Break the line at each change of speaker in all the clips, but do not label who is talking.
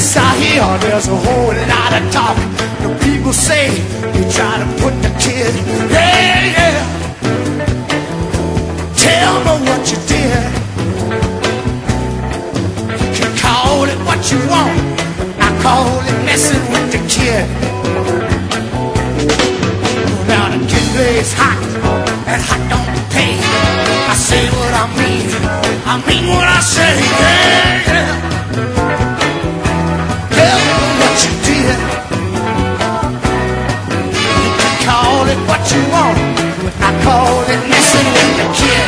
Yes, I hear there's a whole lot of talk. The people say you try to put the kid. Yeah, yeah. Tell me what you did. You can call it what you want. I call it messing with the kid. Now the kid plays hot, and hot don't pay. I say what I mean what I say. Yeah, yeah. Tell me what you did. You can call it what you want. I call it messing with the kid.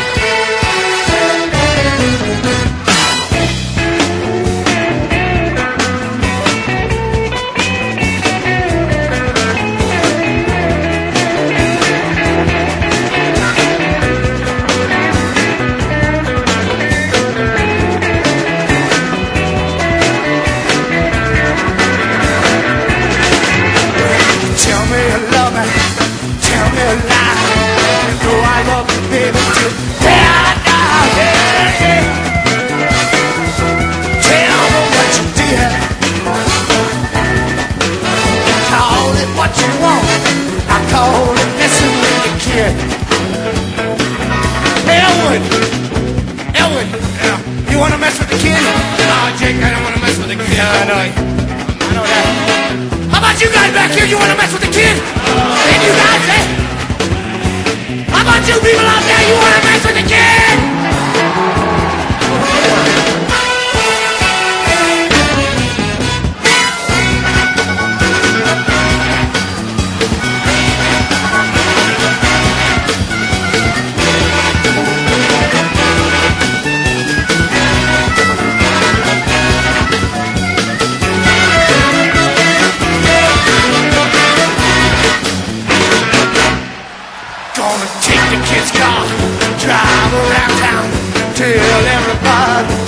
Elwood, you want to mess with the kid? No, Jake, I don't want to mess with the kid. Yeah, I know that. How about you guys back here? You want to mess with the kid? And you guys, eh? How about you people out there? You want to mess with the kid? Gonna take the kid's car, drive around town, tell everybody